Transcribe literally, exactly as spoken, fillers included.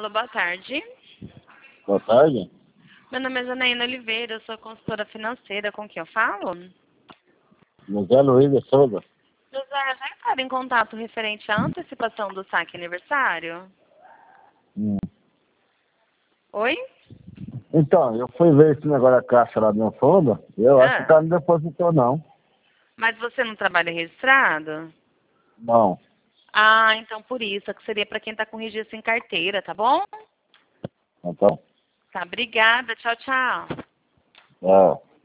Alô, boa tarde. Boa tarde. Meu nome é Janaína Oliveira, eu sou consultora financeira. Com quem eu falo? José Luiz de Souza. José, já entraram em contato referente à antecipação do saque aniversário? Hum. Oi? Então, eu fui ver esse negócio da caixa lá no fundo, eu acho que o Ah, cara não depositou, não. mas você não trabalha registrado? Não. Ah, então por isso, é que seria para quem está com registro em carteira, tá bom? Então, Tá, obrigada. Tchau, tchau. é.